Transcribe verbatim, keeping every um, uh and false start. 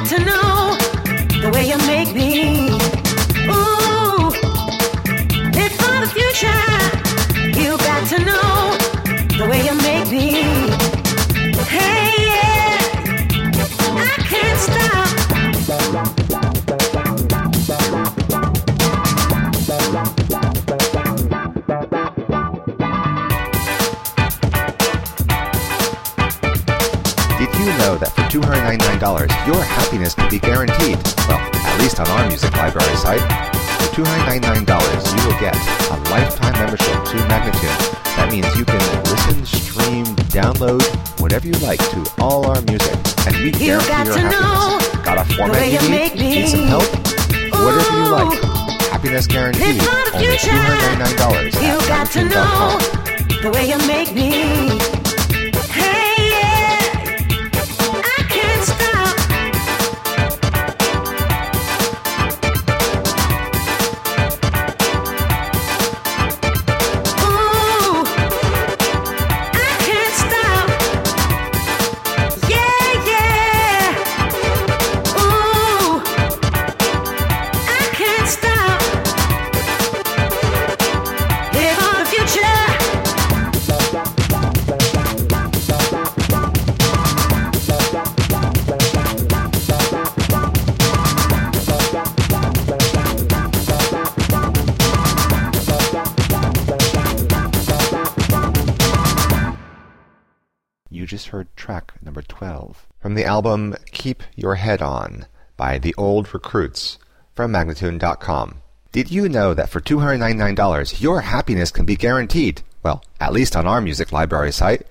got to know the way you make me. Ooh, live for the future. You got to know the way you make me. Hey, yeah, I can't stop. Did you know that for two hundred ninety-nine dollars, your happiness can be guaranteed? Well, at least on our music library site. For two hundred ninety-nine dollars, you will get a lifetime membership to Magnatune. That means you can listen, stream, download, whatever you like to all our music. And we You guarantee got your to happiness. know Got a the format way you you need? make me. Need some help? Whatever you like. Happiness Live guaranteed. for the Only future. two hundred ninety-nine dollars You at got to Magnatune dot com. know the way you make me. Hey, yeah, I can't stop. Ooh, I can't stop. Yeah, yeah. Ooh, I can't stop. Live on the future. You just heard track number twelve from the album Keep Your Head On by The Old Recruits from Magnatune dot com. Did you know that for two hundred ninety-nine dollars, your happiness can be guaranteed? Well, at least on our music library site.